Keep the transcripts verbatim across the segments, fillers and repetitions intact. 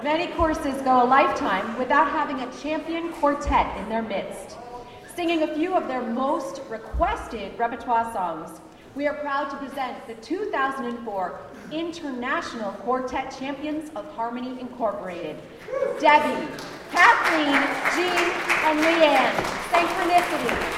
Many courses go a lifetime without having a champion quartet in their midst. Singing a few of their most requested repertoire songs, we are proud to present the two thousand four International Quartet Champions of Harmony Incorporated, Debbie, Kathleen, Jean, and Leanne, Synchronicity.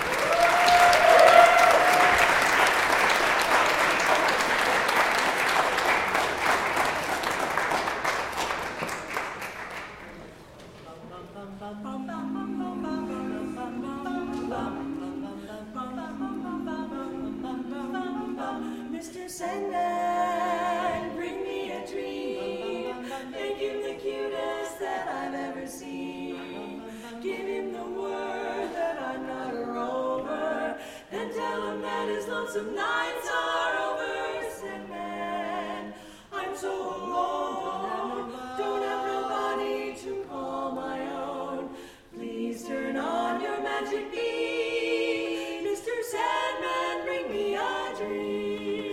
Mister Sandman, bring me a dream. Make him the cutest that I've ever seen. Give him the word that I'm not a rover. Then tell him that his lonesome nights are over. Sandman, I'm so alone. Don't have nobody to call my own. Please turn on your magic beam. Mister Sandman, bring me a dream.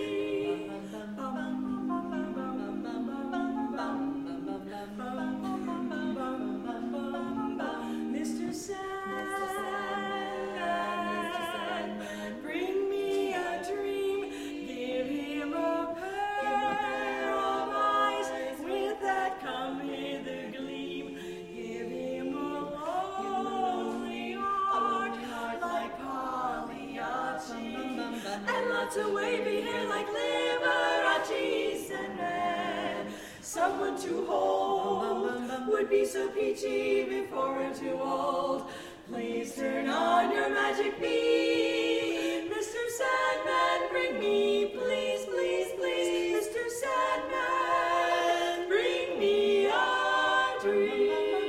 Mister Sandman, bring me a dream. Give him a pair of eyes with that come hither gleam. Give him a lonely heart like Pagliacci, and lots of wavy hair like Liberace. Sandman, someone to hold would be so peachy before we're too old. Please turn on your magic beam. Mister Sandman, bring me, please, please, please. Mister Sandman, bring me a dream.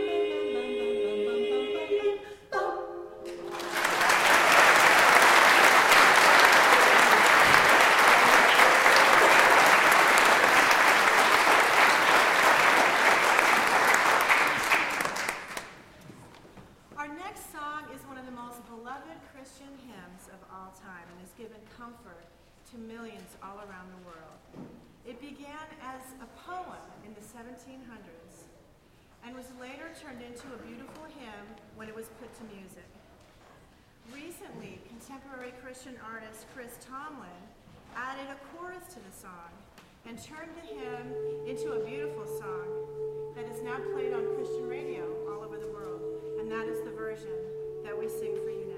Our next song is one of the most beloved Christian hymns of all time and has given comfort to millions all around the world. It began as a poem in the seventeen hundreds and was later turned into a beautiful hymn when it was put to music. Recently, contemporary Christian artist Chris Tomlin added a chorus to the song and turned the hymn into a beautiful song that is now played on Christian radio all over the world. And that is the version that we sing for you now.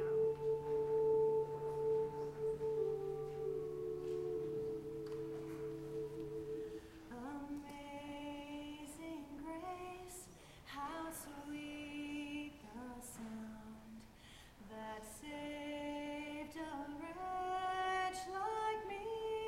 Amazing grace, how sweet the sound that saved a wretch like me.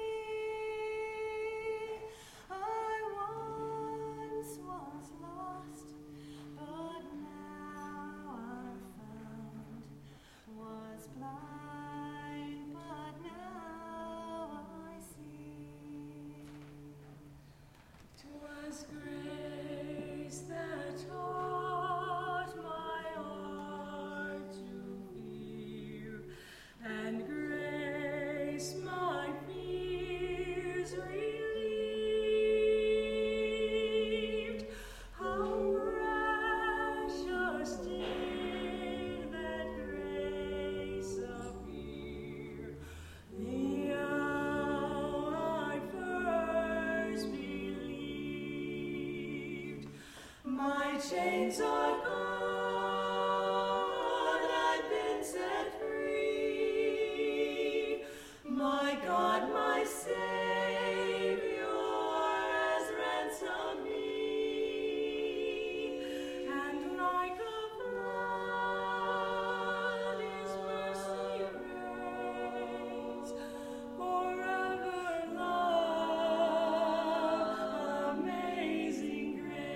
I once was lost, but now I'm found, was blind, but now I see. 'Twas grace that taught my heart to fear, and grace my fears relieved. How precious did that grace appear the hour I first believed. My chains are gone, I've been set free. My God, my Savior has ransomed me, and like a flood His mercy reigns. Forever love, amazing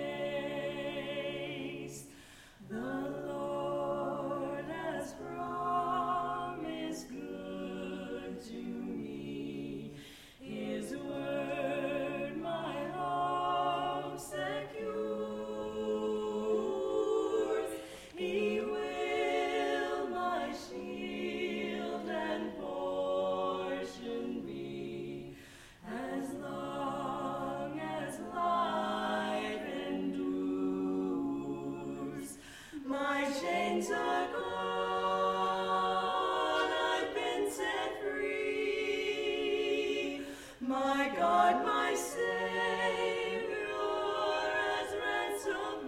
grace. The Lord has promised good to me. His My chains are gone, I've been set free. My God, my Savior, has ransomed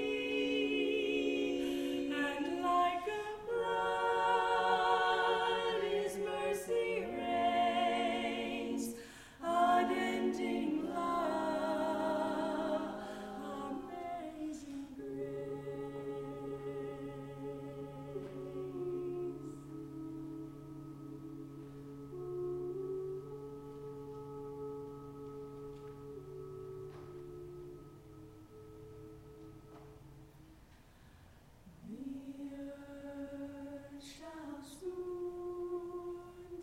me. And like a flood, His mercy reigns, unending love, amazing grace. The earth shall soon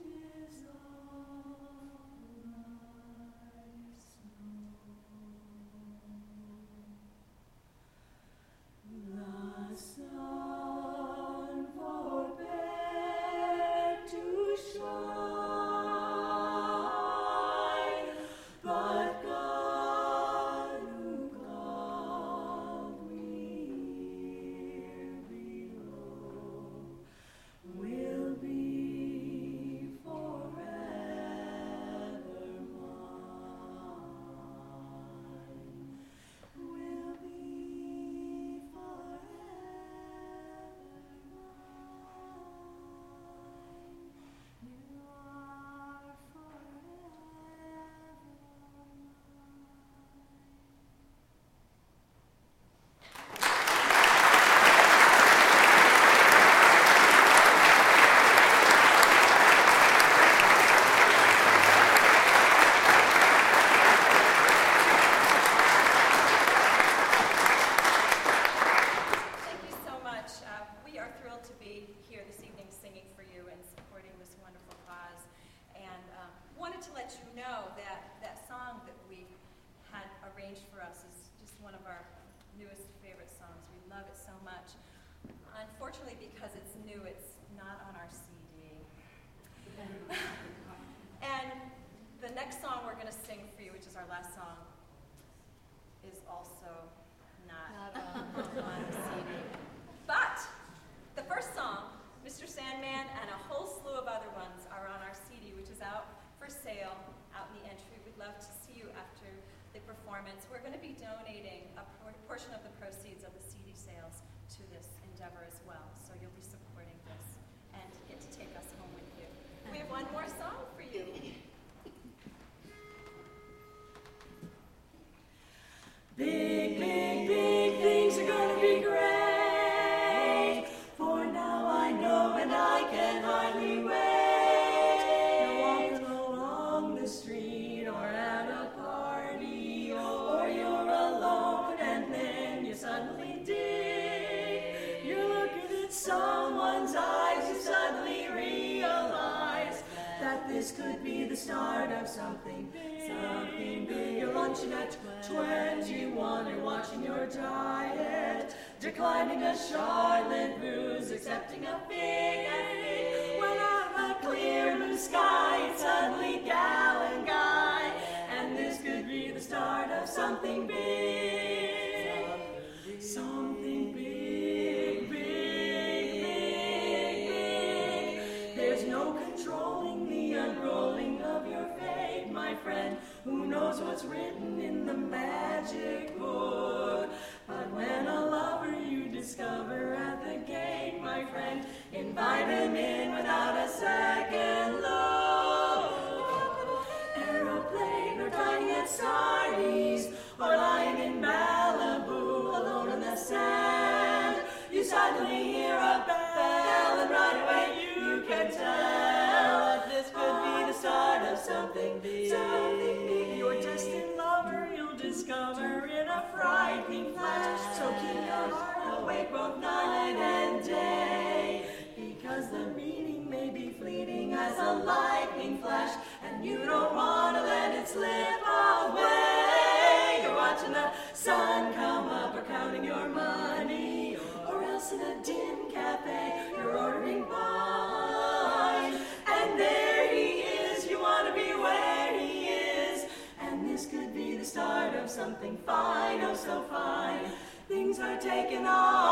dissolve like snow. The sun forbade to shine, but God who called me here below will be forever mine. Will be forever mine. You are forever Thank you so much. Uh, we are thrilled to be here this evening singing for you and supporting this wonderful cause. And um, wanted to let you know that that song that we had arranged for us is just one of our newest favorite songs. We love it so much. Unfortunately, because it's new, it's not on our C D. And the next song we're going to sing for you, which is our last song, is also not, on the C D. But the first song, Mister Sandman, and a whole slew of other ones are on our C D, which is out for sale out in the entry. We'd love to see you after the performance. We're going to be donating a por- portion of the proceeds of the C D sales to this endeavor as well. So you'll be supporting this and get to take us home with you. We have one more song for you. Big, big, big things are gonna be great. For now I know and I can hardly wait. You're walking along the street or at a party, or you're alone and then you suddenly dig. You're looking at someone's eyes, you suddenly realize that this could be the start of something big. Something big. You're lunching at twenty-one, you're watching your diet, declining a Charlotte booze, accepting a big and when out of a clear blue sky, it's suddenly gal and guy, and this could be the start of something big. Something big, big, big, big. There's no controlling the unrolling of your fate, my friend. Who knows what's written in the magic book? But when a lover you discover at the gate, my friend, invite him in without a second look. Aeroplane or dining at Sardi's, or lying in Malibu alone in the sand, you suddenly hear a bell and right away you can tell that this could be the start of something big. Something big. Your destined lover you'll discover in a frightening flash. So keep your heart awake both night and day, because the meaning may be fleeting as a lightning flash, and you don't want to let it slip away. You're watching the sun come up or counting your money, or else in a dim cafe you're ordering wine, and there he is. You want to be where he is, and this could be the start of something fine, oh so fine. Things are taking off.